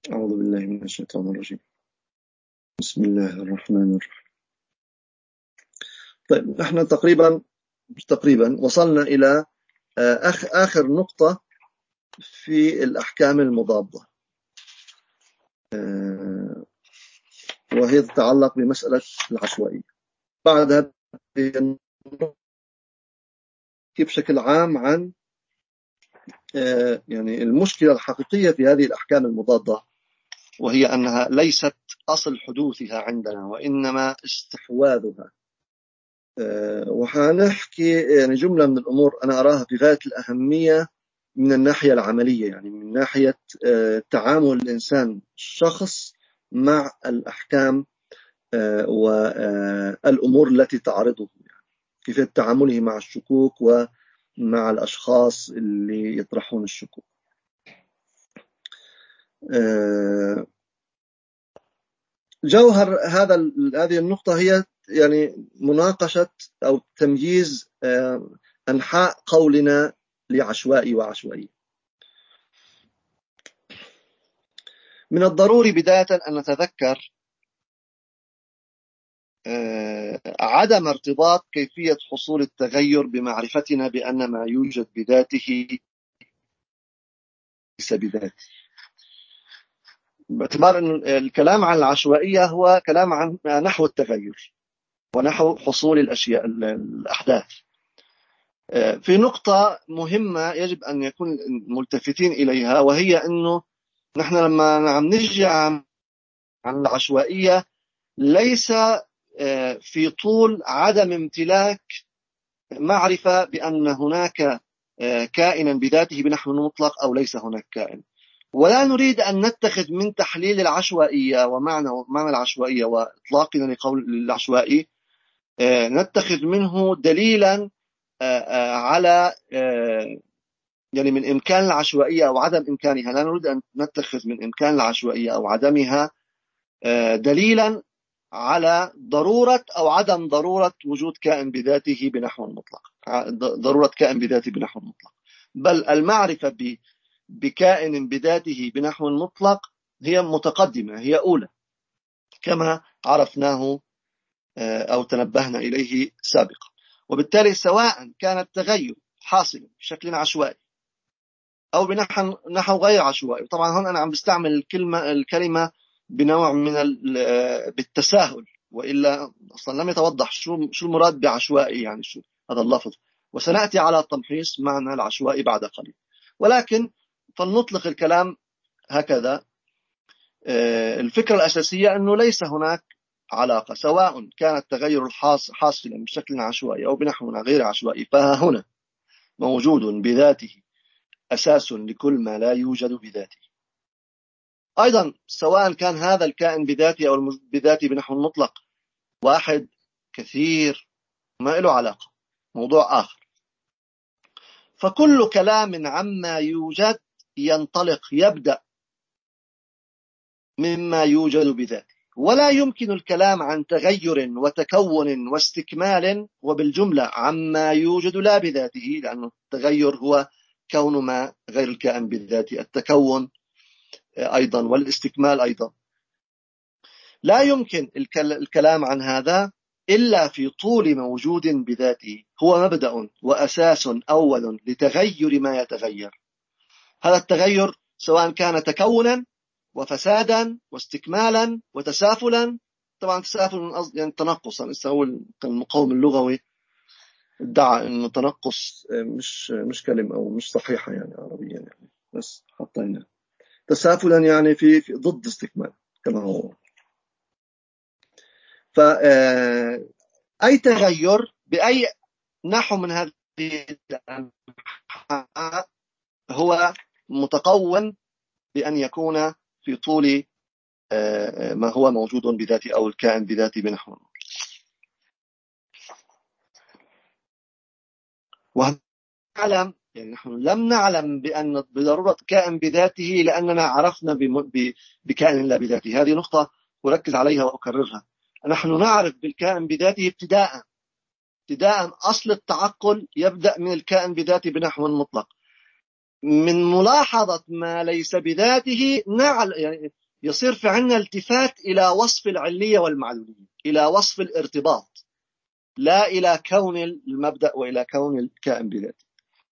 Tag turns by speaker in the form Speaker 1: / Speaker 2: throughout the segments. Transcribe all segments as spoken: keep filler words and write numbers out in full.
Speaker 1: أعوذ بالله من الشيطان الرجيم. بسم الله الرحمن الرحيم. طيب، نحن تقريبا مش تقريبا وصلنا إلى آخ آخر نقطة في الأحكام المضادة، وهي تتعلق بمسألة العشوائية. بعد هذه النقطة بشكل عام عن يعني المشكلة الحقيقية في هذه الأحكام المضادة، وهي أنها ليست أصل حدوثها عندنا وإنما استحواذها. وحنحكي يعني جملة من الأمور أنا أراها في غاية الأهمية من الناحية العملية، يعني من ناحية تعامل الإنسان الشخص مع الأحكام والأمور التي تعرضه، يعني كيف تعامله مع الشكوك ومع الأشخاص اللي يطرحون الشكوك. جوهر هذا هذه النقطة هي يعني مناقشة أو تمييز أنحاء قولنا لعشوائي وعشوائي. من الضروري بداية أن نتذكر عدم ارتباط كيفية حصول التغير بمعرفتنا بأن ما يوجد بذاته ليس بذاته، باعتبار أن الكلام عن العشوائية هو كلام عن نحو التغير ونحو حصول الأشياء الأحداث. في نقطة مهمة يجب أن يكون ملتفتين إليها، وهي أنه نحن لما عم نجي عن العشوائية ليس في طول عدم امتلاك معرفة بأن هناك كائنا بذاته بنحو مطلق أو ليس هناك كائن، ولا نريد أن نتخذ من تحليل العشوائية ومعنى معنى العشوائية وإطلاقنا لقول العشوائي نتخذ منه دليلا على يعني من إمكان العشوائية أو عدم إمكانها. لا نريد أن نتخذ من إمكان العشوائية أو عدمها دليلا على ضرورة أو عدم ضرورة وجود كائن بذاته بنحو مطلق، ضرورة كائن بذاته بنحو مطلق، بل المعرفة بكائن بذاته بنحو مطلق هي متقدمة، هي أولى، كما عرفناه أو تنبهنا إليه سابقا. وبالتالي سواء كان التغير حاصلا بشكل عشوائي أو بنحو نحو غير عشوائي، طبعا هون أنا عم بستعمل الكلمة الكلمة بنوع من بالتساهل، وإلا أصلا لم يتوضح شو شو المراد بعشوائي، يعني شو هذا اللفظ، وسنأتي على تمحيص معنى العشوائي بعد قليل. ولكن فلنطلق الكلام هكذا. الفكرة الأساسية أنه ليس هناك علاقة، سواء كان التغير حاصلا بشكل عشوائي أو بنحو غير عشوائي، فها هنا موجود بذاته أساس لكل ما لا يوجد بذاته. أيضا سواء كان هذا الكائن بذاته أو بذاته بنحو مطلق واحد كثير ما له علاقة، موضوع آخر. فكل كلام عما يوجد ينطلق يبدأ مما يوجد بذاته، ولا يمكن الكلام عن تغير وتكون واستكمال وبالجملة عما يوجد لا بذاته، لأن التغير هو كون ما غير الكائن بذاته، التكون أيضا والاستكمال أيضا. لا يمكن الكلام عن هذا إلا في طول موجود بذاته، هو مبدأ وأساس أول لتغير ما يتغير. هذا التغير سواء كان تكونا وفسادا واستكمالا وتسافلا، طبعا تسافل من قصد يعني تنقصا، هو المقاوم اللغوي ادعى انه تنقص مش مش كلمة او مش صحيحة يعني عربيا، يعني بس حطينا تسافلا يعني في, في ضد استكمال كما هو. فأي تغير بأي نحو من هذه الأنحاء هو متقون بأن يكون في طول ما هو موجود بذاته أو الكائن بذاته بنحو. ونعلم يعني نحن لم نعلم بأن بضرورة كائن بذاته لأننا عرفنا بكائن لا بذاته. هذه نقطة أركز عليها وأكررها. نحن نعرف بالكائن بذاته ابتداء ابتداء أصل التعقل يبدأ من الكائن بذاته بنحو مطلق. من ملاحظة ما ليس بذاته نعل يعني يصير في عنا التفات إلى وصف العلية والمعلولية، إلى وصف الارتباط، لا إلى كون المبدأ وإلى كون الكائن بذاته.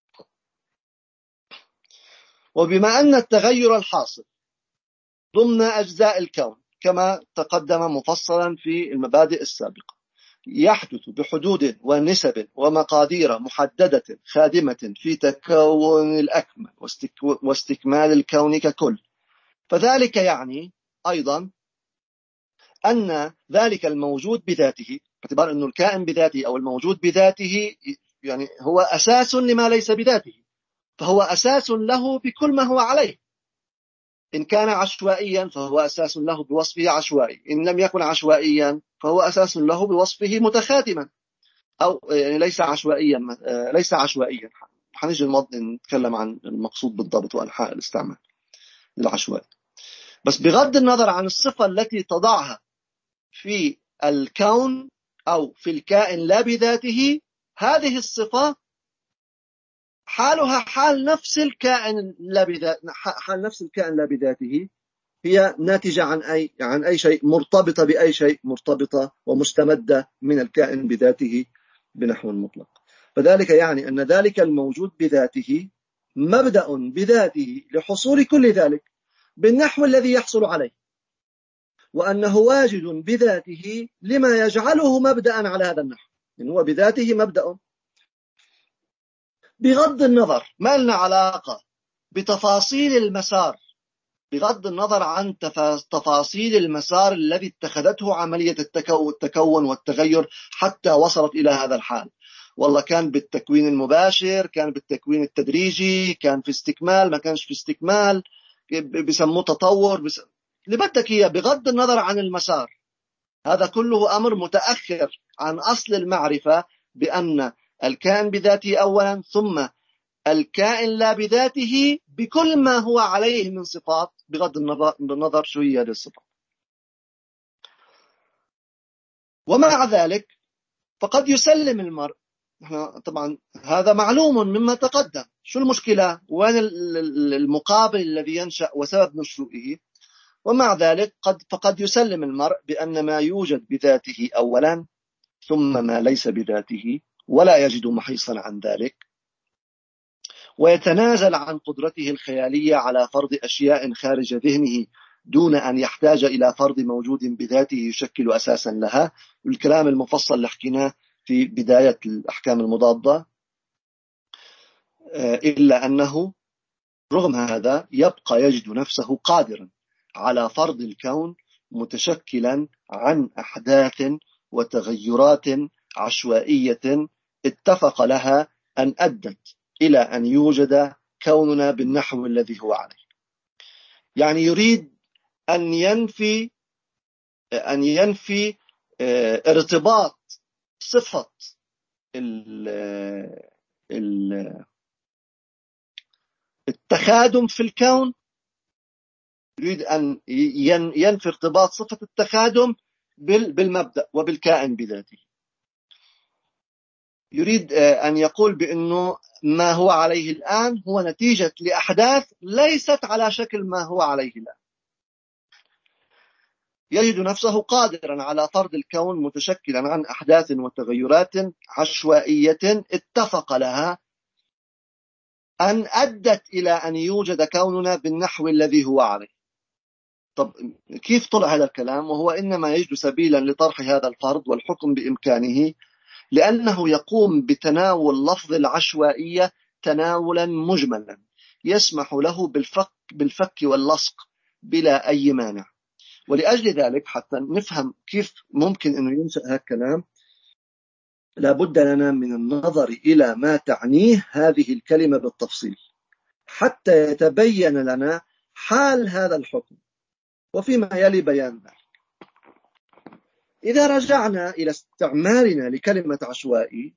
Speaker 1: وبما أن التغير الحاصل ضمن أجزاء الكون كما تقدم مفصلا في المبادئ السابقة يحدث بحدود ونسب ومقادير محددة خادمة في تكون الأكمل واستكمال الكون ككل، فذلك يعني أيضا أن ذلك الموجود بذاته، باعتبار أن الكائن بذاته أو الموجود بذاته يعني هو أساس لما ليس بذاته، فهو أساس له بكل ما هو عليه. إن كان عشوائيا فهو أساس له بوصفه عشوائي، إن لم يكن عشوائيا فهو أساس له بوصفه متخاتما، أو يعني ليس عشوائيا ليس عشوائيا. حنيجي نتكلم عن المقصود بالضبط وأنحاء الاستعمال للعشوائي. بس بغض النظر عن الصفة التي تضعها في الكون أو في الكائن لا بذاته، هذه الصفة حالها حال نفس الكائن لا بذاته، حال نفس الكائن لا بذاته، هي ناتجة عن أي عن أي شيء، مرتبطة بأي شيء، مرتبطة ومستمدة من الكائن بذاته بنحو مطلق. فذلك يعني أن ذلك الموجود بذاته مبدأ بذاته لحصول كل ذلك بالنحو الذي يحصل عليه، وأنه واجد بذاته لما يجعله مبدأ على هذا النحو، إن هو بذاته مبدأ. بغض النظر ما لنا علاقة بتفاصيل المسار، بغض النظر عن تفاصيل المسار الذي اتخذته عملية التكون والتغير حتى وصلت إلى هذا الحال، والله كان بالتكوين المباشر، كان بالتكوين التدريجي، كان في استكمال، ما كانش في استكمال، بيسموه تطور، بس... اللي بدك هي بغض النظر عن المسار، هذا كله أمر متأخر عن أصل المعرفة بأن الكائن بذاته أولا، ثم الكائن لا بذاته بكل ما هو عليه من صفات، بغض النظر شو هي هذه الصفات. ومع ذلك فقد يسلم المرء، احنا طبعا هذا معلوم مما تقدم، شو المشكلة وين المقابل الذي ينشأ وسبب نشوئه. ومع ذلك قد فقد يسلم المرء بأن ما يوجد بذاته أولا ثم ما ليس بذاته، ولا يجد محيصا عن ذلك، ويتنازل عن قدرته الخيالية على فرض أشياء خارج ذهنه دون أن يحتاج إلى فرض موجود بذاته يشكل أساسا لها. والكلام المفصل اللي حكيناه في بداية الأحكام المضادة. إلا أنه رغم هذا يبقى يجد نفسه قادرا على فرض الكون متشكلا عن أحداث وتغيرات عشوائية اتفق لها أن أدت إلى أن يوجد كوننا بالنحو الذي هو عليه. يعني يريد أن ينفي أن ينفي ارتباط صفة التخادم في الكون، يريد أن ينفي ارتباط صفة التخادم بالمبدأ وبالكائن بذاته. يريد أن يقول بأنه ما هو عليه الآن هو نتيجة لأحداث ليست على شكل ما هو عليه الآن. يجد نفسه قادرا على فرض الكون متشكلا عن أحداث وتغيرات عشوائية اتفق لها أن أدت إلى أن يوجد كوننا بالنحو الذي هو عليه. طب كيف طلع هذا الكلام وهو إنما يجد سبيلا لطرح هذا الفرض والحكم بإمكانه، لأنه يقوم بتناول لفظ العشوائية تناولا مجملا يسمح له بالفك, بالفك واللصق بلا أي مانع. ولأجل ذلك حتى نفهم كيف ممكن أنه ينشأ هذا الكلام لابد لنا من النظر إلى ما تعنيه هذه الكلمة بالتفصيل حتى يتبين لنا حال هذا الحكم وفيما يلي بيان ذلك. إذا رجعنا إلى استعمالنا لكلمة عشوائي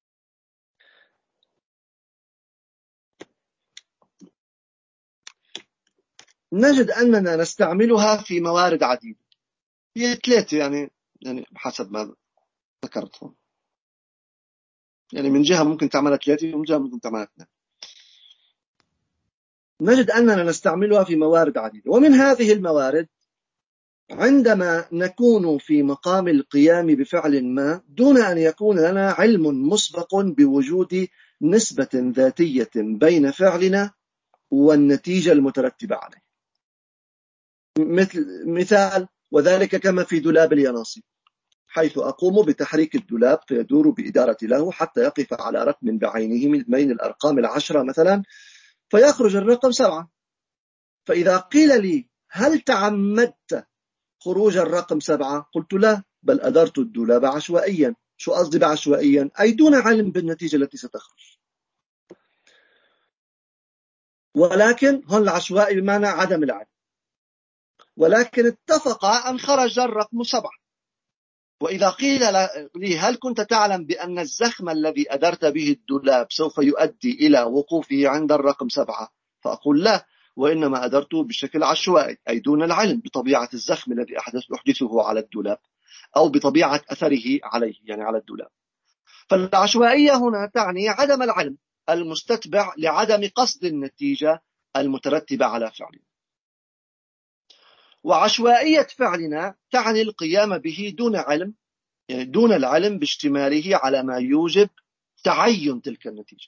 Speaker 1: نجد أننا نستعملها في موارد عديدة، هي ثلاثة يعني يعني حسب ما ذكرتهم، يعني من جهة ممكن تعملها ثلاثة ومن جهة ممكن تعملها اثنين. نجد أننا نستعملها في موارد عديدة. ومن هذه الموارد عندما نكون في مقام القيام بفعل ما دون أن يكون لنا علم مسبق بوجود نسبة ذاتية بين فعلنا والنتيجة المترتبة عليه. مثل مثال وذلك كما في دولاب اليانصيب، حيث أقوم بتحريك الدولاب فيدور بإدارة له حتى يقف على رقم بعينه من بين الأرقام العشرة مثلا، فيخرج الرقم سبعة. فإذا قيل لي هل تعمدت خروج الرقم سبعة؟ قلت لا، بل أدرت الدولاب عشوائيا. شو قصدي بعشوائيا؟ أي دون علم بالنتيجة التي ستخرج. ولكن هون العشوائي بمعنى عدم العلم، ولكن اتفق أن خرج الرقم سبعة. وإذا قيل لي هل كنت تعلم بأن الزخم الذي أدرت به الدولاب سوف يؤدي إلى وقوفه عند الرقم سبعة؟ فأقول لا، وإنما أدرته بشكل عشوائي، أي دون العلم بطبيعة الزخم الذي أحدثه على الدولاب أو بطبيعة أثره عليه، يعني على الدولاب. فالعشوائية هنا تعني عدم العلم المستتبع لعدم قصد النتيجة المترتبة على فعلنا. وعشوائية فعلنا تعني القيام به دون علم، يعني دون العلم باشتماله على ما يوجب تعين تلك النتيجة.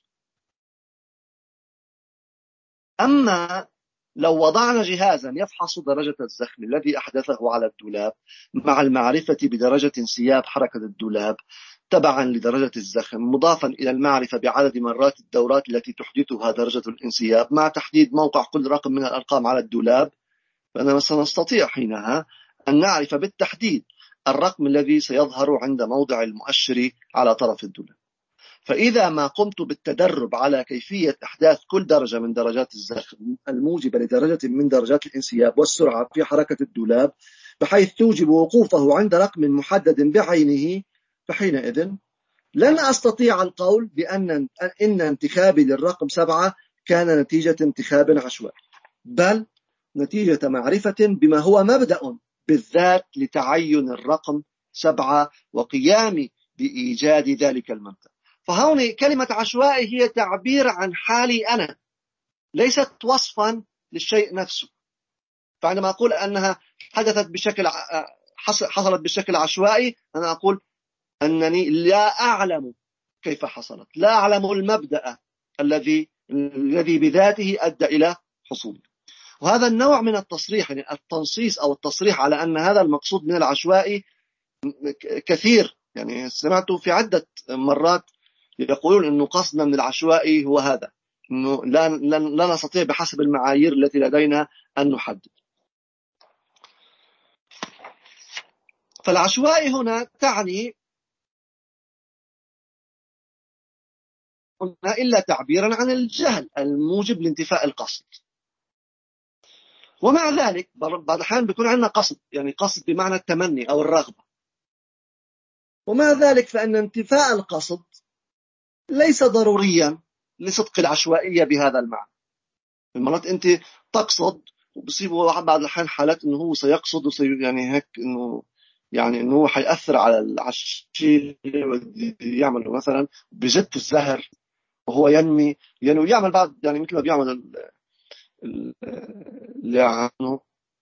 Speaker 1: أما لو وضعنا جهازا يفحص درجة الزخم الذي أحدثه على الدولاب مع المعرفة بدرجة انسياب حركة الدولاب تبعا لدرجة الزخم، مضافا إلى المعرفة بعدد مرات الدورات التي تحدثها درجة الانسياب مع تحديد موقع كل رقم من الأرقام على الدولاب، فإننا سنستطيع حينها أن نعرف بالتحديد الرقم الذي سيظهر عند موضع المؤشر على طرف الدولاب. فإذا ما قمت بالتدرب على كيفية إحداث كل درجة من درجات الزخم الموجبة لدرجة من درجات الانسياب والسرعة في حركة الدولاب بحيث توجب وقوفه عند رقم محدد بعينه، فحينئذ لن أستطيع القول بأن إن انتخابي للرقم سبعة كان نتيجة انتخاب عشوائي، بل نتيجة معرفة بما هو مبدأ بالذات لتعين الرقم سبعة وقيامي بإيجاد ذلك المبدأ. فهون كلمة عشوائي هي تعبير عن حالي أنا، ليست وصفا للشيء نفسه. فعندما أقول أنها حدثت بشكل حصلت بشكل عشوائي، أنا أقول أنني لا أعلم كيف حصلت، لا أعلم المبدأ الذي الذي بذاته أدى إلى حصوله. وهذا النوع من التصريح، يعني التنصيص أو التصريح على أن هذا المقصود من العشوائي كثير، يعني سمعت في عدة مرات يقولون أنه قصدنا من العشوائي هو هذا، أنه لا, لا نستطيع بحسب المعايير التي لدينا أن نحدد. فالعشوائي هنا تعني إلا تعبيرا عن الجهل الموجب لانتفاء القصد. ومع ذلك بعض الأحيان بيكون عندنا قصد، يعني قصد بمعنى التمني أو الرغبة، ومع ذلك فإن انتفاء القصد ليس ضروريا لصدق العشوائية بهذا المعنى. المرات أنت تقصد وبصيب بعض الأحيان حالات إنه هو سيقصد وسي يعني هيك إنه يعني إنه هو حيأثر على الشيء اللي يعمله، مثلا بجت الزهر وهو ينمي يعني يعمل بعض يعني مثل ما بيعمل اللي عنه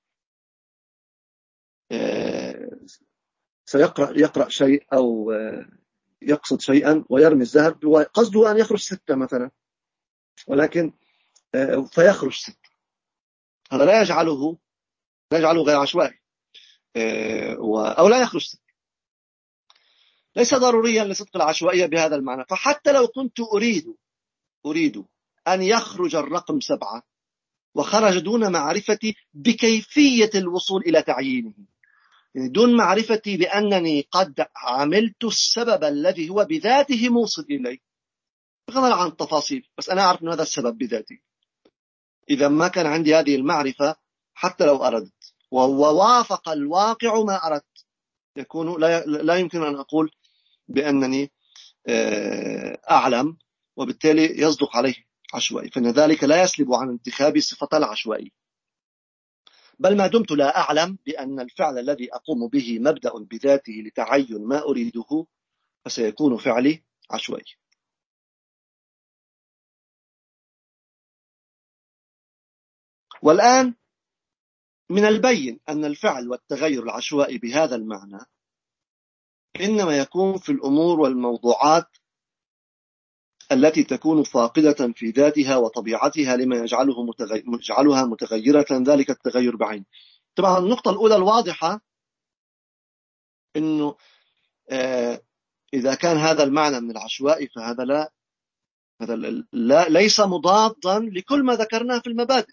Speaker 1: سيقرأ يقرأ شيء أو يقصد شيئا ويرمي الزهر قصده أن يخرج ستة مثلا، ولكن فيخرج ستة. هذا لا يجعله لا يجعله غير عشوائي، أو لا يخرج ستة. ليس ضروريا لصدق العشوائية بهذا المعنى. فحتى لو كنت أريد أريد أن يخرج الرقم سبعة وخرج دون معرفتي بكيفية الوصول إلى تعيينه، يعني دون معرفتي بأنني قد عملت السبب الذي هو بذاته موصل إليه، بغض عن التفاصيل، بس أنا أعرف أن هذا السبب بذاته. إذا ما كان عندي هذه المعرفة حتى لو أردت ووافق الواقع ما أردت، يكون لا, لا يمكن أن أقول بأنني أعلم، وبالتالي يصدق عليه عشوائي، فإن ذلك لا يسلب عن انتخابي صفة العشوائي. بل ما دمت لا أعلم بأن الفعل الذي أقوم به مبدأ بذاته لتعين ما أريده، فسيكون فعلي عشوائي. والآن من البين أن الفعل والتغير العشوائي بهذا المعنى إنما يكون في الأمور والموضوعات التي تكون فاقدة في ذاتها وطبيعتها لما يجعله متغير يجعلها متغيرة، ذلك التغير بعينه. طبعا النقطة الأولى الواضحة إنه آه إذا كان هذا المعنى من العشوائي فهذا لا هذا لا ليس مضادا لكل ما ذكرناه في المبادئ،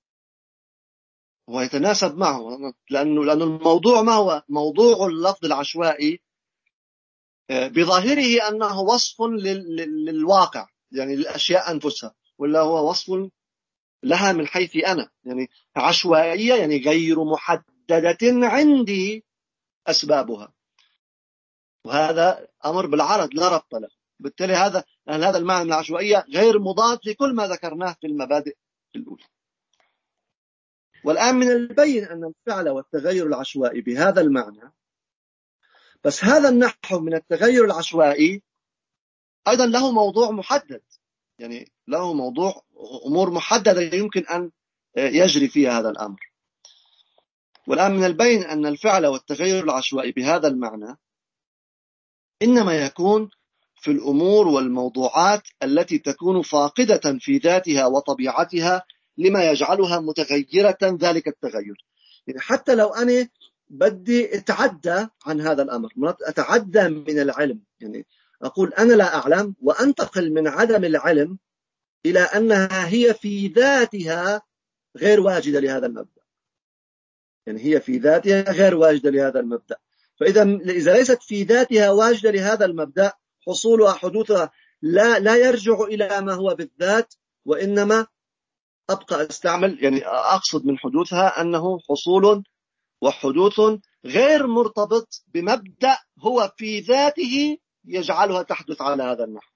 Speaker 1: هو يتناسب معه، لأنه لأن الموضوع ما هو موضوع اللفظ العشوائي بظاهره أنه وصف للواقع، يعني للأشياء أنفسها، ولا هو وصف لها من حيث أنا، يعني عشوائية يعني غير محددة عندي أسبابها، وهذا أمر بالعرض لا ربط له. بالتالي هذا هذا المعنى من العشوائية غير مضاد لكل ما ذكرناه في المبادئ الأولى. والآن من البين أن الفعل والتغير العشوائي بهذا المعنى، بس هذا النحو من التغير العشوائي أيضا له موضوع محدد، يعني له موضوع أمور محددة يمكن أن يجري فيها هذا الأمر. والآن من البين أن الفعل والتغير العشوائي بهذا المعنى إنما يكون في الأمور والموضوعات التي تكون فاقدة في ذاتها وطبيعتها لما يجعلها متغيرة، ذلك التغير. يعني حتى لو أنا بدي أتعدى عن هذا الأمر، أتعدى من العلم، يعني أقول أنا لا أعلم وأنتقل من عدم العلم إلى أنها هي في ذاتها غير واجدة لهذا المبدأ، يعني هي في ذاتها غير واجدة لهذا المبدأ. فإذا إذا ليست في ذاتها واجدة لهذا المبدأ، حصولها حدوثها لا لا يرجع إلى ما هو بالذات، وإنما أبقى أستعمل، يعني أقصد من حدوثها أنه حصول وحدوث غير مرتبط بمبدأ هو في ذاته يجعلها تحدث على هذا النحو.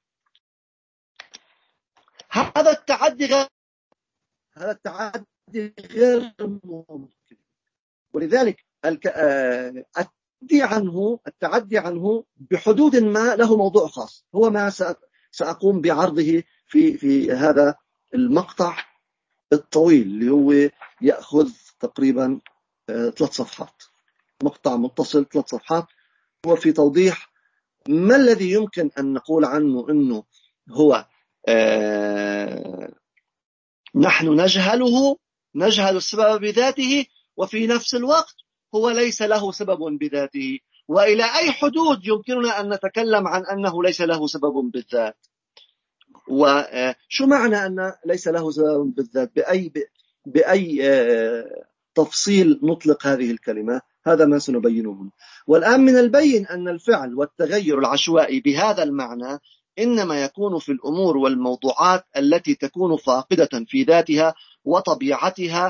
Speaker 1: هذا التعدي غير هذا التعدي غير ممكن، ولذلك التعدي عنه التعدي عنه بحدود ما له موضوع خاص، هو ما سأقوم بعرضه في في هذا المقطع الطويل اللي هو يأخذ تقريبا ثلاث صفحات، مقطع متصل ثلاث صفحات، هو في توضيح ما الذي يمكن أن نقول عنه أنه هو آه نحن نجهله نجهل السبب بذاته، وفي نفس الوقت هو ليس له سبب بذاته، وإلى أي حدود يمكننا أن نتكلم عن أنه ليس له سبب بالذات. وشو معنى أن ليس له سبب بالذات؟ بأي بأي تفصيل نطلق هذه الكلمة؟ هذا ما سنبينه هنا. والآن من البين أن الفعل والتغير العشوائي بهذا المعنى إنما يكون في الأمور والموضوعات التي تكون فاقدة في ذاتها وطبيعتها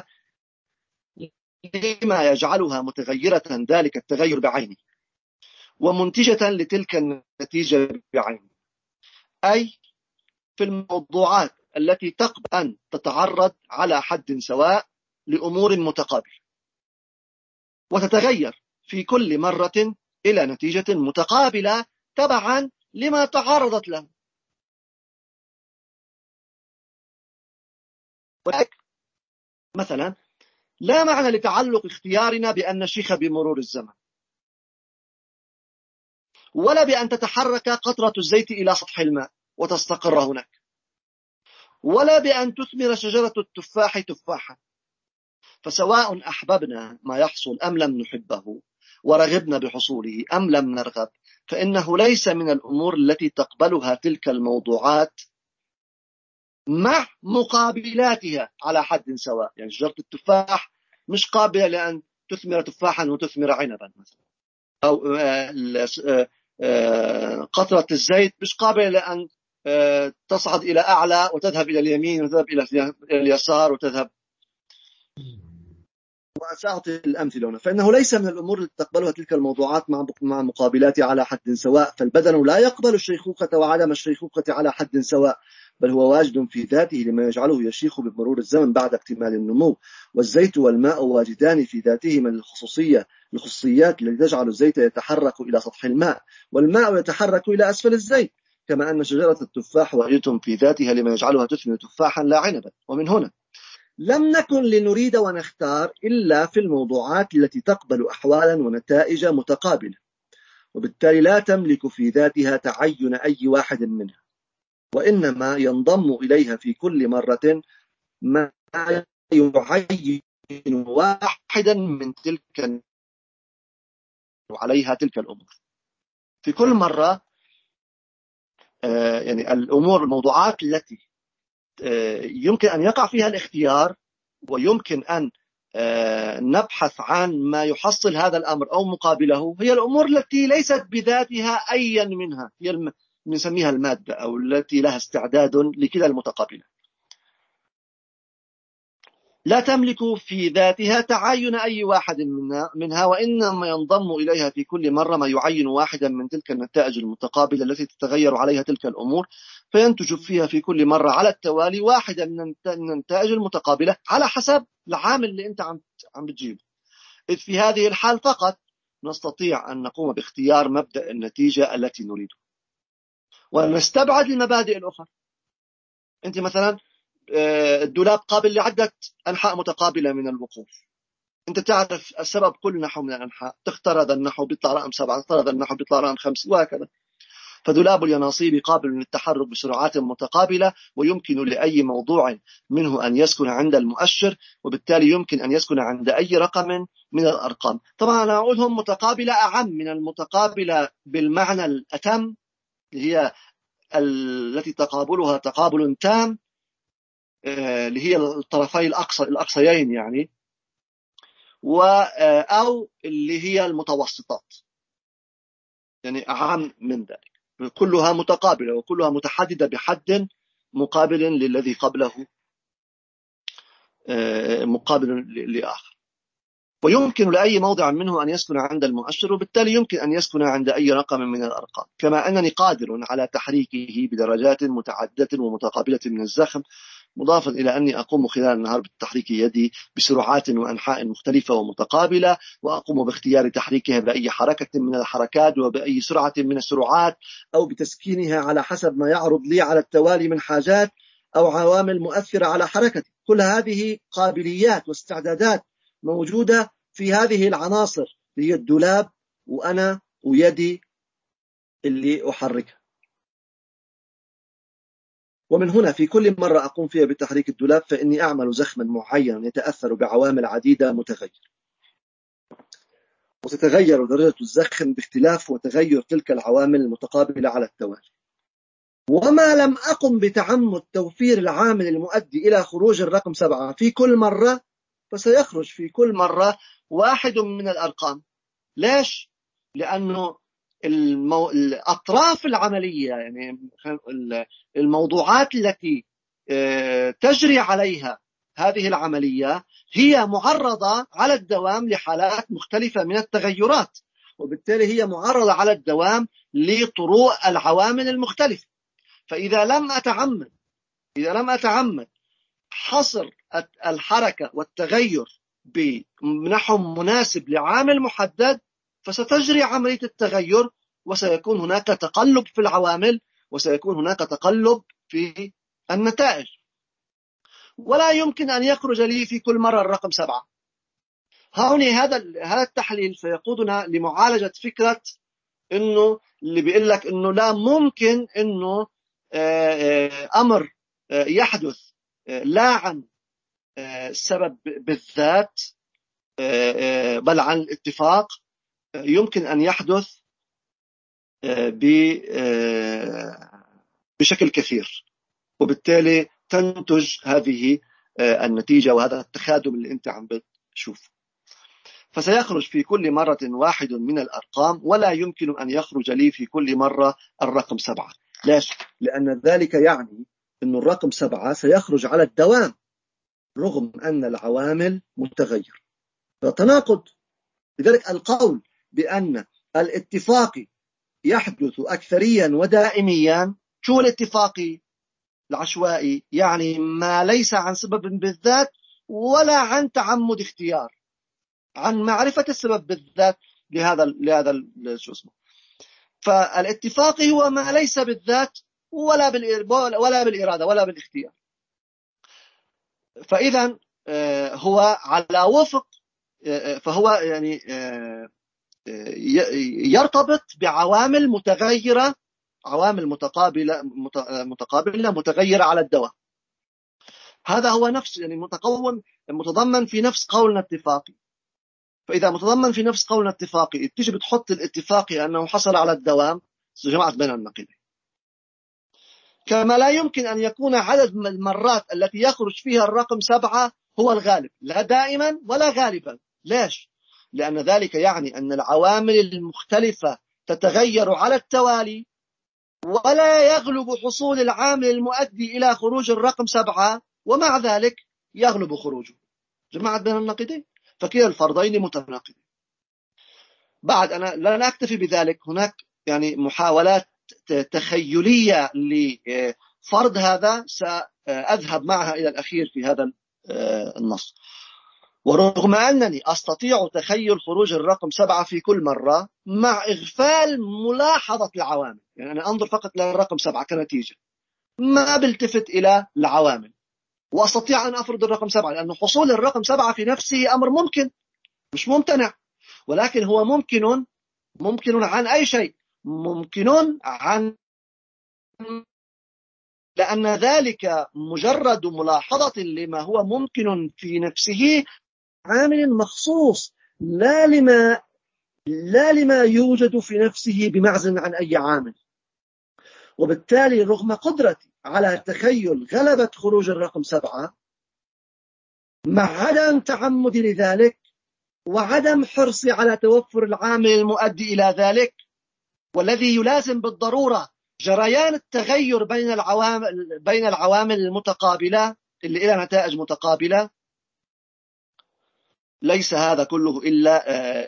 Speaker 1: لما يجعلها متغيرة، ذلك التغير بعينه ومنتجة لتلك النتيجة بعينه، أي في الموضوعات التي تقبل أن تتعرض على حد سواء لأمور متقابلة وتتغير في كل مرة إلى نتيجة متقابلة تبعا لما تعرضت له. مثلا لا معنى لتعلق اختيارنا بأن نشيخ بمرور الزمن، ولا بأن تتحرك قطرة الزيت إلى سطح الماء وتستقر هناك، ولا بأن تثمر شجرة التفاح تفاحا. فسواء أحببنا ما يحصل أم لم نحبه، ورغبنا بحصوله أم لم نرغب، فإنه ليس من الأمور التي تقبلها تلك الموضوعات مع مقابلاتها على حد سواء. يعني شجرة التفاح مش قابلة لأن تثمر تفاحا وتثمر عنبا مثلا، أو قطرة الزيت مش قابلة لأن تصعد إلى أعلى وتذهب إلى اليمين وتذهب إلى اليسار وتذهب. وسأعطي الأمثلة هنا. فإنه ليس من الأمور التي تقبلها تلك الموضوعات مع مقابلاتها على حد سواء، فالبدن لا يقبل الشيخوخة وعدم الشيخوخة على حد سواء، بل هو واجد في ذاته لما يجعله يشيخ بمرور الزمن بعد اكتمال النمو. والزيت والماء واجدان في ذاته من الخصوصية الخصوصيات التي تجعل الزيت يتحرك إلى سطح الماء، والماء يتحرك إلى أسفل الزيت، كما أن شجرة التفاح واجدة في ذاتها لما يجعلها تثمر تفاحا لا عنبا. ومن هنا لم نكن لنريد ونختار إلا في الموضوعات التي تقبل أحوالا ونتائج متقابلة، وبالتالي لا تملك في ذاتها تعين أي واحد منها، وإنما ينضم إليها في كل مرة ما يعين واحدا من تلك عليها تلك الأمور. في كل مرة يعني الأمور الموضوعات التي يمكن أن يقع فيها الاختيار ويمكن أن نبحث عن ما يحصل هذا الأمر أو مقابله، هي الأمور التي ليست بذاتها أيا منها، هي الم... نسميها المادة، أو التي لها استعداد لكلا المتقابلة، لا تملك في ذاتها تعين أي واحد منها, منها وإنما ينضم إليها في كل مرة ما يعين واحدا من تلك النتائج المتقابلة التي تتغير عليها تلك الأمور، فينتج فيها في كل مرة على التوالي واحدة من النتائج المتقابلة على حسب العامل اللي أنت عم عم بتجيبه. إذ في هذه الحال فقط نستطيع أن نقوم باختيار مبدأ النتيجة التي نريده ونستبعد المبادئ الأخرى. أنت مثلا الدولاب قابل لعدة أنحاء متقابلة من الوقوف، أنت تعرف السبب كل نحو من الأنحاء، تختار هذا النحو بيطلع رقم سبعة، تختار هذا النحو بيطلع رقم خمسة، وهكذا. فدولاب اليانصيبي قابل للتحرك بسرعات متقابلة، ويمكن لأي موضوع منه أن يسكن عند المؤشر، وبالتالي يمكن أن يسكن عند أي رقم من الأرقام. طبعا أنا أقولهم متقابلة أعم من المتقابلة بالمعنى الأتم، هي التي تقابلها تقابل تام، اللي هي الطرفي الأقصى الأقصيين يعني، و أو اللي هي المتوسطات، يعني أعم من ذلك. كلها متقابلة وكلها متحددة بحد مقابل للذي قبله مقابل لآخر، ويمكن لأي موضع منه أن يسكن عند المؤشر، وبالتالي يمكن أن يسكن عند أي رقم من الأرقام، كما أنني قادر على تحريكه بدرجات متعددة ومتقابلة من الزخم، مضافا إلى أني أقوم خلال النهار بتحريك يدي بسرعات وأنحاء مختلفة ومتقابلة، وأقوم باختيار تحريكها بأي حركة من الحركات وبأي سرعة من السرعات، أو بتسكينها على حسب ما يعرض لي على التوالي من حاجات أو عوامل مؤثرة على حركتي. كل هذه قابليات واستعدادات موجودة في هذه العناصر اللي هي الدولاب وأنا ويدي اللي أحركها. ومن هنا في كل مرة أقوم فيها بتحريك الدولاب فإني أعمل زخما معين يتأثر بعوامل عديدة متغيرة، وتتغير درجة الزخم باختلاف وتغير تلك العوامل المتقابلة على التوالي. وما لم أقم بتعمد توفير العامل المؤدي إلى خروج الرقم سبعة في كل مرة، فسيخرج في كل مرة واحد من الأرقام. ليش؟ لأنه المو... الأطراف العملية، يعني الموضوعات التي تجري عليها هذه العملية هي معرضة على الدوام لحالات مختلفة من التغيرات، وبالتالي هي معرضة على الدوام لطروء العوامل المختلفة. فإذا لم أتعمد إذا لم أتعمد حصر الحركة والتغير بنحو مناسب لعامل محدد، فستجري عملية التغير وسيكون هناك تقلب في العوامل وسيكون هناك تقلب في النتائج، ولا يمكن أن يخرج لي في كل مرة الرقم سبعة. هوني هذا هذا التحليل سيقودنا لمعالجة فكرة إنه اللي بيقول لك إنه لا ممكن إنه أمر يحدث لا عن السبب بالذات بل عن الاتفاق، يمكن أن يحدث بشكل كثير، وبالتالي تنتج هذه النتيجة وهذا التخادم اللي أنت عم بتشوفه. فسيخرج في كل مرة واحد من الأرقام، ولا يمكن أن يخرج لي في كل مرة الرقم سبعة. ليش؟ لأن ذلك يعني أن الرقم سبعة سيخرج على الدوام رغم أن العوامل متغير. فتناقض. لذلك القول بأن الاتفاقي يحدث أكثريا ودائميا، شو الاتفاقي العشوائي؟ يعني ما ليس عن سبب بالذات ولا عن تعمد اختيار، عن معرفة السبب بالذات لهذا لهذا شو اسمه. فالاتفاقي هو ما ليس بالذات ولا ولا بالإرادة ولا بالاختيار. فإذا هو على وفق، فهو يعني يرتبط بعوامل متغيرة، عوامل متقابلة متقابلة متغيرة على الدواء. هذا هو نفس يعني متقوم متضمن في نفس قولنا اتفاقي. فإذا متضمن في نفس قولنا اتفاقي، تيجي بتحط الاتفاقي أنه حصل على الدوام، جمعت بين النقيضين. كما لا يمكن أن يكون عدد المرات التي يخرج فيها الرقم سبعة هو الغالب، لا دائما ولا غالبا. ليش؟ لأن ذلك يعني أن العوامل المختلفة تتغير على التوالي، ولا يغلب حصول العامل المؤدي إلى خروج الرقم سبعة، ومع ذلك يغلب خروجه. جمعت بين النقيضين، فكلا الفرضين متناقضين. بعد أنا لا أكتفي بذلك، هناك يعني محاولات تخيلية لفرض هذا سأذهب معها إلى الأخير في هذا النص. ورغم أنني أستطيع تخيل خروج الرقم سبعة في كل مرة مع إغفال ملاحظة العوامل، يعني أنا أنظر فقط للرقم سبعة كنتيجة، ما بلتفت إلى العوامل، وأستطيع أن أفرض الرقم سبعة، لأن حصول الرقم سبعة في نفسه أمر ممكن مش ممتنع، ولكن هو ممكن ممكن عن أي شيء، ممكن عن لأن ذلك مجرد ملاحظة لما هو ممكن في نفسه عامل مخصوص، لا لما لا لما يوجد في نفسه بمعزل عن أي عامل. وبالتالي رغم قدرتي على تخيل غلبة خروج الرقم سبعة، مع عدم تعمدي لذلك وعدم حرصي على توفر العامل المؤدي إلى ذلك، والذي يلازم بالضرورة جريان التغير بين العوامل بين العوامل المتقابلة اللي إلى نتائج متقابلة، ليس هذا كله إلا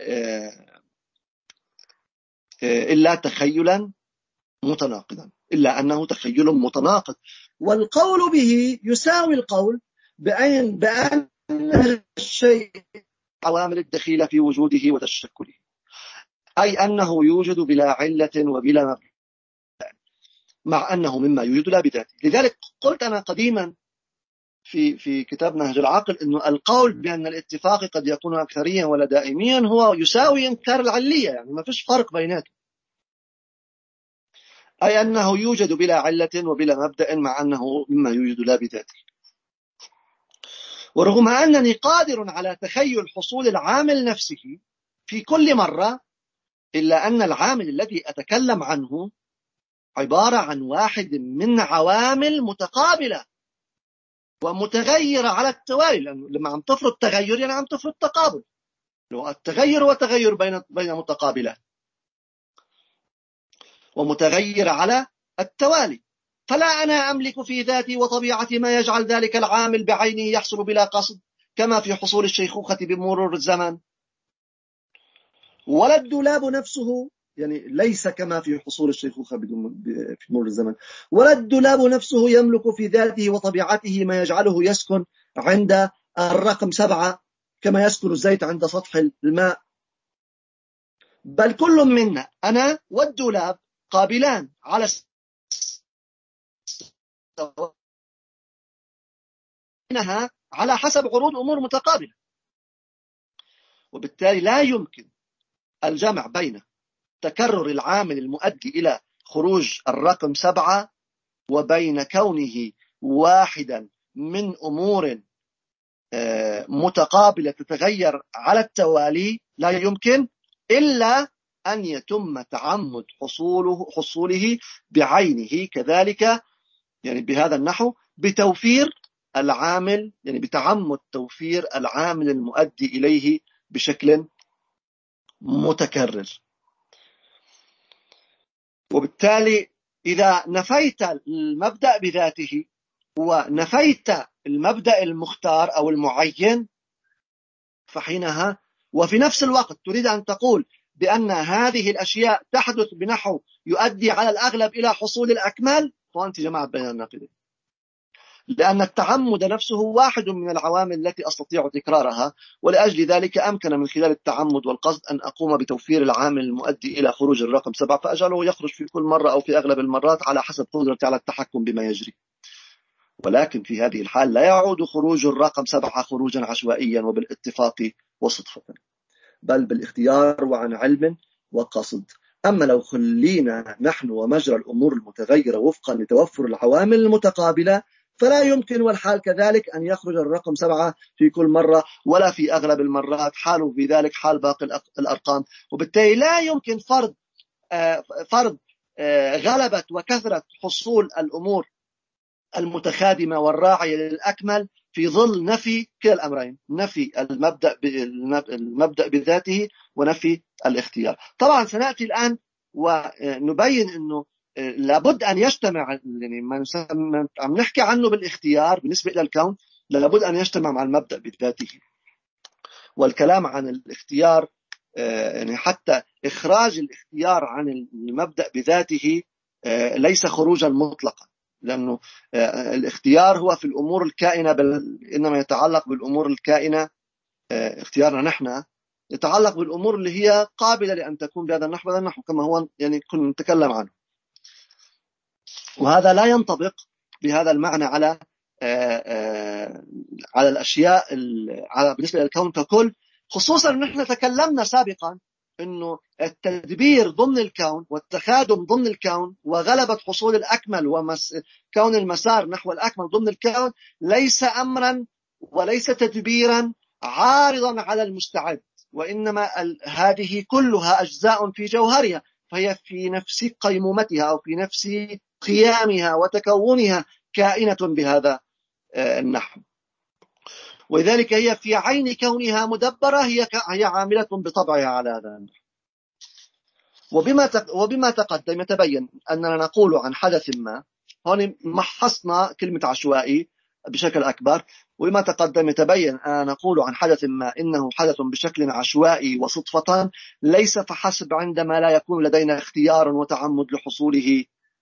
Speaker 1: إلا تخيلا متناقضا، إلا أنه تخيل متناقض. والقول به يساوي القول بأن بأن الشيء عوامل الدخيلة في وجوده وتشكله، أي أنه يوجد بلا علة وبلا مبدأ، مع أنه مما يوجد لا بذاته. لذلك قلت أنا قديما في في كتاب نهج العقل أنه القول بأن الاتفاق قد يكون أكثريا ولا دائميا هو يساوي إنكار العلية، يعني ما فيش فرق بيناتهم، أي أنه يوجد بلا علة وبلا مبدأ مع أنه مما يوجد لا بذاته. ورغم أنني قادر على تخيل حصول العامل نفسه في كل مرة، إلا أن العامل الذي أتكلم عنه عبارة عن واحد من عوامل متقابلة ومتغيرة على التوالي، لأنه لما عم تفرض تغير يعني عم تفرض تقابل، لو التغير وتغير بين بين متقابلات ومتغير على التوالي، فلا أنا أملك في ذاتي وطبيعتي ما يجعل ذلك العامل بعينه يحصل بلا قصد، كما في حصول الشيخوخة بمرور الزمن، ولا الدولاب نفسه، يعني ليس كما في حصول الشيخوخة في مرور الزمن، ولا الدولاب نفسه يملك في ذاته وطبيعته ما يجعله يسكن عند الرقم سبعة كما يسكن الزيت عند سطح الماء، بل كل منا أنا والدولاب قابلان على سواء على حسب عروض أمور متقابلة. وبالتالي لا يمكن الجمع بين تكرر العامل المؤدي إلى خروج الرقم سبعة وبين كونه واحدا من أمور متقابلة تتغير على التوالي، لا يمكن إلا أن يتم تعمد حصوله حصوله بعينه كذلك، يعني بهذا النحو بتوفير العامل، يعني بتعمد توفير العامل المؤدي إليه بشكل متكرر. وبالتالي إذا نفيت المبدأ بذاته ونفيت المبدأ المختار أو المعين، فحينها وفي نفس الوقت تريد أن تقول بأن هذه الأشياء تحدث بنحو يؤدي على الأغلب إلى حصول الأكمال، فأنت جمعت بين الناقضين، لأن التعمد نفسه واحد من العوامل التي أستطيع تكرارها، ولأجل ذلك أمكن من خلال التعمد والقصد أن أقوم بتوفير العامل المؤدي إلى خروج الرقم سبعة، فأجعله يخرج في كل مرة أو في أغلب المرات على حسب قدرتي على التحكم بما يجري. ولكن في هذه الحال لا يعود خروج الرقم سبعة خروجا عشوائيا وبالاتفاق وصدفة، بل بالاختيار وعن علم وقصد. أما لو خلينا نحن ومجرى الأمور المتغيرة وفقا لتوفر العوامل المتقابلة، فلا يمكن والحال كذلك أن يخرج الرقم سبعة في كل مرة، ولا في أغلب المرات، حاله في ذلك حال باقي الأرقام. وبالتالي لا يمكن فرض فرض غلبة وكثرة حصول الأمور المتخادمة والراعية للأكمل في ظل نفي كلا الأمرين، نفي المبدأ المبدأ بذاته ونفي الاختيار. طبعا سنأتي الآن ونبين أنه لابد أن يجتمع، يعني ما عم نحكي عنه بالاختيار بالنسبة إلى الكون لابد أن يجتمع مع المبدأ بذاته. والكلام عن الاختيار يعني حتى إخراج الاختيار عن المبدأ بذاته ليس خروجا مطلقا، لأنه الاختيار هو في الأمور الكائنة، بل إنما يتعلق بالأمور الكائنة. اختيارنا نحن يتعلق بالأمور اللي هي قابلة لأن تكون بهذا النحو هذا النحو كما هو يعني كنا نتكلم عنه. وهذا لا ينطبق بهذا المعنى على على الأشياء على بالنسبة للكون ككل، خصوصا أن نحن تكلمنا سابقا أنه التدبير ضمن الكون والتخادم ضمن الكون وغلبة حصول الأكمل وكون المسار نحو الأكمل ضمن الكون ليس أمرا وليس تدبيرا عارضا على المستعد، وإنما هذه كلها أجزاء في جوهرها، فهي في نفس قيمومتها أو في نفس قيامها وتكونها كائنة بهذا النحو. ولذلك هي في عين كونها مدبرة هي هي عاملة بطبعها على هذا النحو. وبما وبما تقدم يتبين أننا نقول عن حدث ما، هون محصنا كلمة عشوائي بشكل أكبر، وبما تقدم يتبين أننا نقول عن حدث ما إنه حدث بشكل عشوائي وصدفة ليس فحسب عندما لا يكون لدينا اختيار وتعمد لحصوله،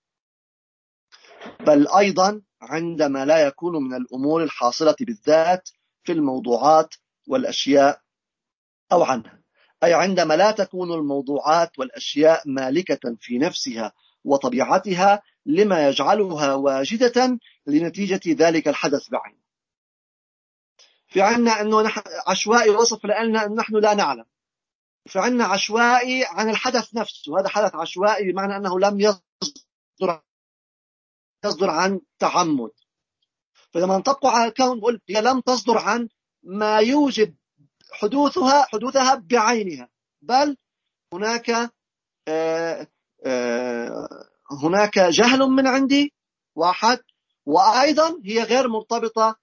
Speaker 1: بل أيضا عندما لا يكون من الأمور الحاصلة بالذات في الموضوعات والأشياء أو عنها، أي عندما لا تكون الموضوعات والأشياء مالكة في نفسها وطبيعتها لما يجعلها واجدة لنتيجة ذلك الحدث بعينه. في عنا أنه نحن عشوائي وصف لأننا نحن لا نعلم، في عنا عشوائي عن الحدث نفسه، هذا حدث عشوائي بمعنى أنه لم يصدر تصدر عن تعمد. فلما نطبق على الكون بقول هي لم تصدر عن ما يوجب حدوثها حدوثها بعينها، بل هناك آآ آآ هناك جهل من عندي واحد، وأيضا هي غير مرتبطة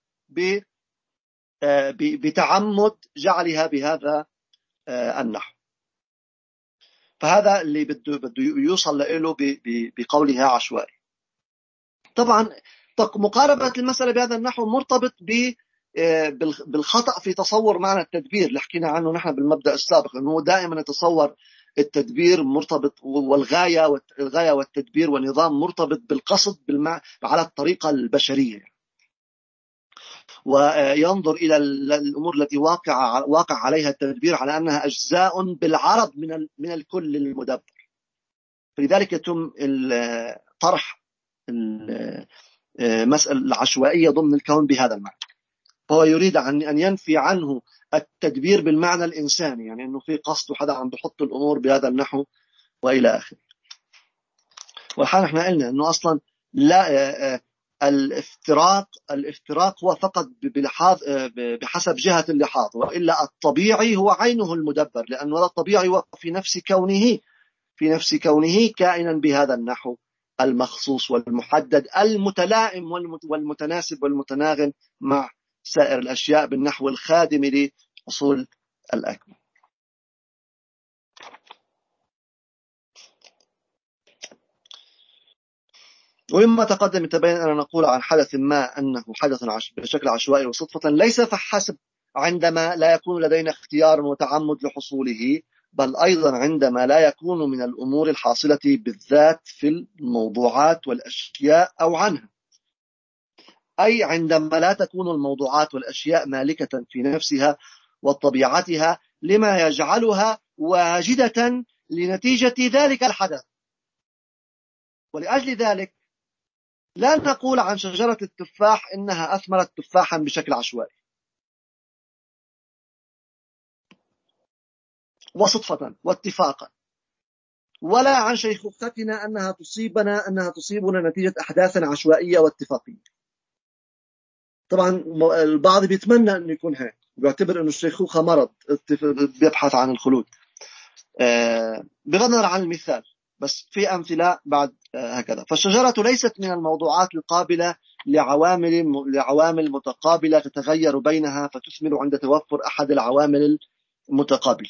Speaker 1: بتعمد جعلها بهذا النحو. فهذا اللي بده بده يوصل له بقولها عشوائي. طبعا مقاربة المسألة بهذا النحو مرتبط بالخطأ في تصور معنى التدبير اللي حكينا عنه نحن بالمبدأ السابق، أنه دائما يتصور التدبير مرتبط والغاية والغاية والتدبير والنظام مرتبط بالقصد بالمع... على الطريقة البشرية، وينظر إلى الأمور التي واقع واقع عليها التدبير على أنها أجزاء بالعرض من من الكل المدبر. فلذلك يتم طرح مسألة العشوائية ضمن الكون بهذا المعنى. فهو يريد أن ينفي عنه التدبير بالمعنى الإنساني، يعني أنه في قصد وحدا عم بحط الأمور بهذا النحو وإلى آخره. والحال احنا قلنا أنه أصلا لا الافتراق الافتراق هو فقط بلحاظ بحسب جهة اللحاظ، وإلا الطبيعي هو عينه المدبر، لأنه هذا الطبيعي هو في نفس كونه في نفس كونه كائنا بهذا النحو المخصوص والمحدد المتلائم والمتناسب والمتناغم مع سائر الأشياء بالنحو الخادم لحصول الأكمل. ومما تقدم تبين أن نقول عن حدث ما أنه حدث بشكل عشوائي وصدفة ليس فحسب عندما لا يكون لدينا اختيار وتعمد لحصوله، بل أيضا عندما لا يكون من الأمور الحاصلة بالذات في الموضوعات والأشياء أو عنها، أي عندما لا تكون الموضوعات والأشياء مالكة في نفسها وطبيعتها لما يجعلها واجدة لنتيجة ذلك الحدث. ولأجل ذلك لا نقول عن شجرة التفاح إنها أثمرت تفاحا بشكل عشوائي وصدفة واتفاقا، ولا عن شيخوختنا أنها تصيبنا أنها تصيبنا نتيجة أحداث عشوائية واتفاقية. طبعا البعض بيتمنى أن يكون هيك، بيعتبر أن الشيخوخة مرض بيبحث عن الخلود. بغض النظر عن المثال، بس في أمثلة بعد هكذا. فالشجرة ليست من الموضوعات القابلة لعوامل لعوامل متقابلة تتغير بينها فتثمر عند توفر أحد العوامل المتقابلة.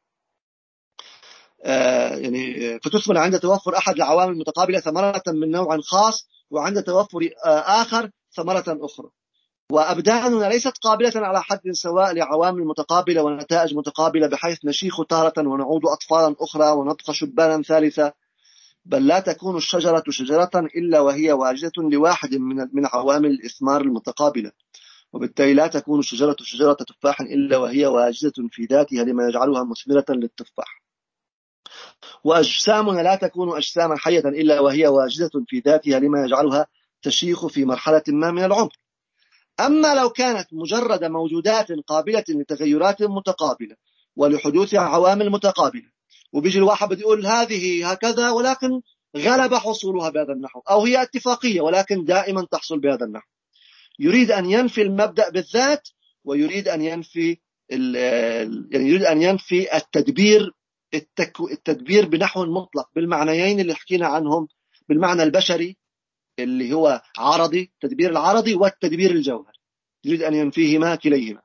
Speaker 1: يعني فتثمر عند توفر أحد العوامل المتقابلة ثمرة من نوع خاص، وعند توفر آخر ثمرة أخرى. وأبداننا ليست قابلة على حد سواء لعوامل متقابلة ونتائج متقابلة، بحيث نشيخ تارة ونعود أطفالا أخرى ونبقى شبانا ثالثة. بل لا تكون الشجرة شجرة إلا وهي واجدة لواحد من من عوامل الإثمار المتقابلة، وبالتالي لا تكون الشجرة شجرة تفاح إلا وهي واجدة في ذاتها لما يجعلها مثمرة للتفاح. وأجسامنا لا تكون أجساما حية إلا وهي واجدة في ذاتها لما يجعلها تشيخ في مرحلة ما من العمر. أما لو كانت مجرد موجودات قابلة لتغيرات متقابلة ولحدوث عوامل متقابلة، وبيجي الواحد بده يقول هذه هكذا ولكن غلب حصولها بهذا النحو، أو هي اتفاقية ولكن دائما تحصل بهذا النحو، يريد أن ينفي المبدأ بالذات، ويريد أن ينفي يعني يريد أن ينفي التدبير التدبير بنحو مطلق بالمعنيين اللي حكينا عنهم، بالمعنى البشري اللي هو عرضي، التدبير العرضي والتدبير الجوهري، يريد أن ينفيهما كليهما.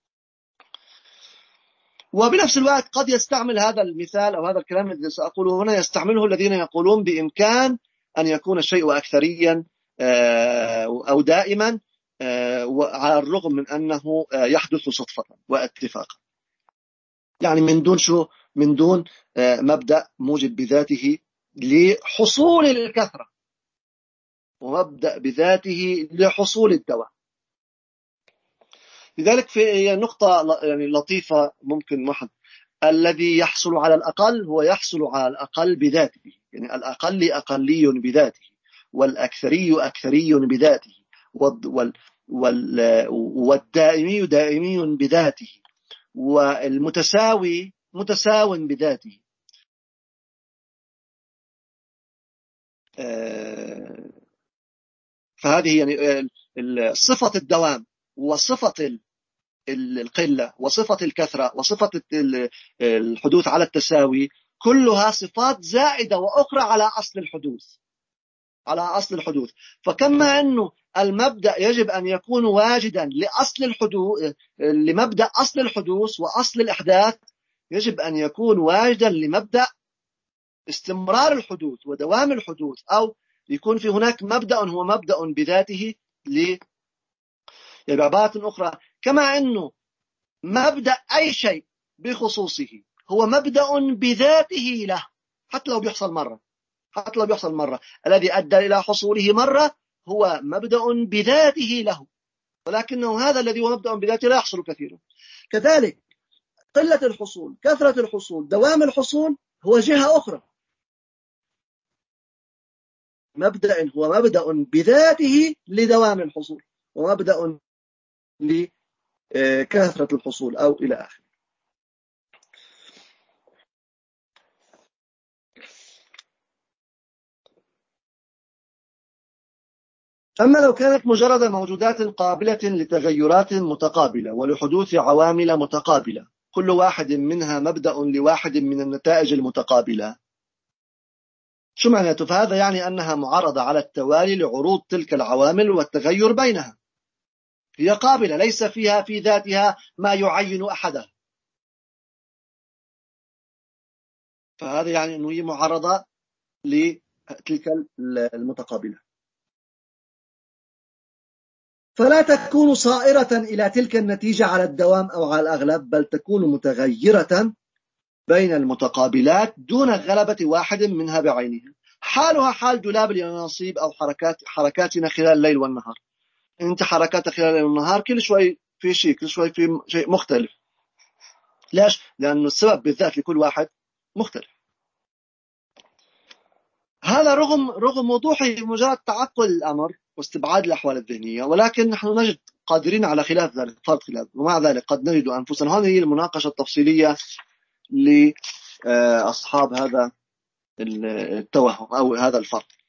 Speaker 1: وبنفس الوقت قد يستعمل هذا المثال أو هذا الكلام الذي سأقوله هنا يستعمله الذين يقولون بإمكان أن يكون الشيء أكثريا أو دائما، على الرغم من أنه يحدث صدفة واتفاقا، يعني من دون شو من دون مبدأ موجب بذاته لحصول الكثرة، ومبدأ بذاته لحصول الدواء. لذلك في نقطة يعني لطيفة ممكن واحد، الذي يحصل على الأقل هو يحصل على الأقل بذاته، يعني الأقل أقلي بذاته، والأكثري أكثري بذاته، وال وال والدائمي دائمي بذاته، والمتساوي متساو بذاته. فهذه يعني صفة الدوام وصفة القلة وصفة الكثرة وصفة الحدوث على التساوي، كلها صفات زائدة وأخرى على أصل الحدوث على أصل الحدوث. فكما أنه المبدأ يجب أن يكون واجدا لأصل الحدوث، لمبدأ أصل الحدوث وأصل الإحداث، يجب أن يكون واجدا لمبدأ استمرار الحدوث ودوام الحدوث، أو يكون في هناك مبدأ هو مبدأ بذاته. ل يعني بعبارة أخرى، كما أنه مبدأ أي شيء بخصوصه هو مبدأ بذاته له، حتى لو بيحصل مرة حتى لو بيحصل مرة الذي أدى إلى حصوله مرة هو مبدأ بذاته له، ولكنه هذا الذي هو مبدأ بذاته لا يحصل كثيرا. كذلك قلة الحصول، كثرة الحصول، دوام الحصول هو جهة أخرى، مبدأ هو مبدأ بذاته لدوام الحصول، ومبدأ لكثرة الحصول أو إلى آخره. أما لو كانت مجرد موجودات قابلة لتغيرات متقابلة ولحدوث عوامل متقابلة، كل واحد منها مبدأ لواحد من النتائج المتقابلة، شو معناته؟ فهذا يعني أنها معرضة على التوالي لعروض تلك العوامل والتغير بينها، هي قابلة، ليس فيها في ذاتها ما يعين أحدها. فهذا يعني أنه هي معرضة لتلك المتقابلة، فلا تكون صائرة إلى تلك النتيجة على الدوام أو على الأغلب، بل تكون متغيرة بين المتقابلات دون غلبة واحد منها بعينها. حالها حال دولاب اليانصيب أو حركات حركاتنا خلال الليل والنهار. أنت حركات خلال الليل والنهار كل شوي في شيء، كل شوي في شيء مختلف. ليش؟ لأن السبب بالذات لكل واحد مختلف. هذا رغم رغم وضوحه مجرد تعقل الأمر واستبعاد الأحوال الذهنية، ولكن نحن نجد قادرين على خلاف ذلك، فرض خلاف، ومع ذلك قد نجد أنفسنا. هذه هي المناقشة التفصيلية لأصحاب هذا التوهم أو هذا الفرق.